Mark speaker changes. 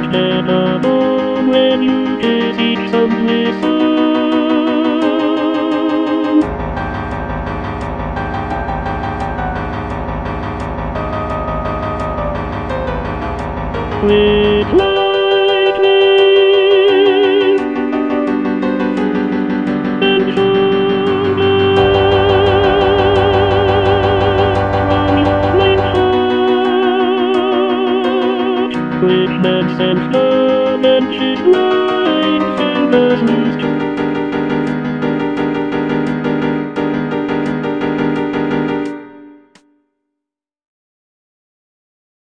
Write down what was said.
Speaker 1: stand alone when you can seek some listen. With lightning and thunder from your flame heart, which man sends love and his light and dozens